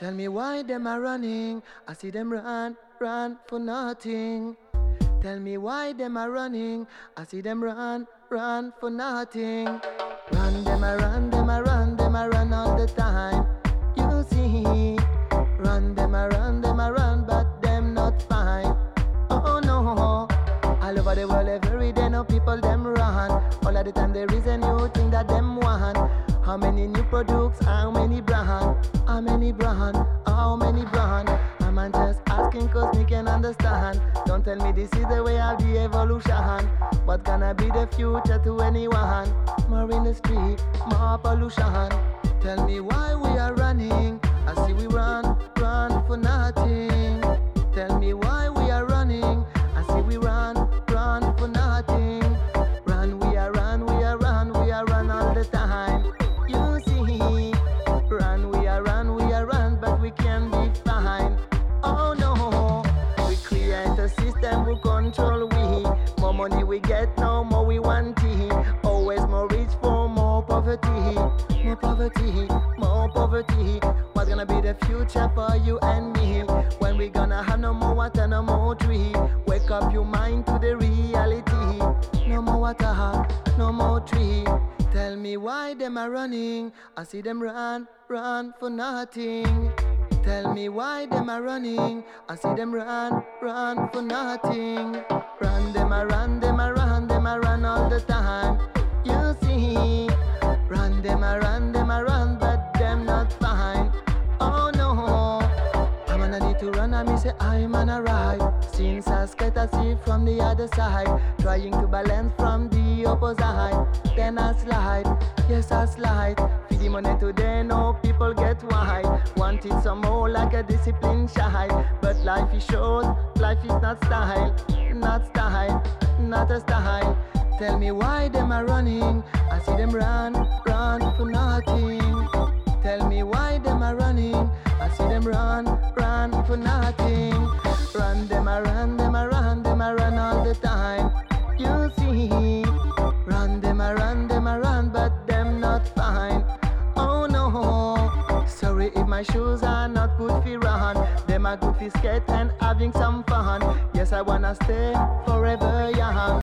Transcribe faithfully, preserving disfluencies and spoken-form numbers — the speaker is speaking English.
Tell me why them are running. I see them run, run for nothing. Tell me why them are running. I see them run, run for nothing. Run them a run, them a run, them a run all the time. You see, run them a run, them a run, but them not fine. Oh no, all over the world every day no people them run. All of the time there is a new thing that them want. How many new products, how many brand, how many brand, how many brand. I'm just asking cause me can understand. Don't tell me this is the way of the evolution. What gonna be the future to anyone? More in the street, more pollution. Tell me why we are running. I see we run, run for nothing. Tell me why we are running. I see we run, run for nothing. Run, we are run, we are run, we are run all the time. You see, run, we are run, we are run, but we can be fine. Oh no, we create a system who control we. More money we get, no more we want it. Always more rich for more poverty. More poverty, more poverty. What's gonna be the future for you and me? When we gonna have no more water, no more tree. Wake up your mind to the reality. No more water, no more tree. Tell me why them are running. I see them run, run for nothing. Tell me why them are running. I see them run, run for nothing. Run them a run, them a run, them a run all the time. You see, run them a run, them a run, but them not fine. Oh no, I'm gonna need to run and me say I'm on a ride. Since I scatter see from the other side, trying to balance from the opposite. Then I slide, yes I slide. Feed the money today, no people get wide. Wanted some more like a disciplined child. But life is short, life is not style. Not style, not a style. Tell me why them are running. I see them run, run for nothing. Tell me why them are running. I see them run, run for nothing. Run them a run, them a run, them a run all the time. You see, run them a run, them a run, but them not fine. Oh no, sorry if my shoes are not good for run. Them are good for skate and having some fun. Yes, I wanna stay forever young.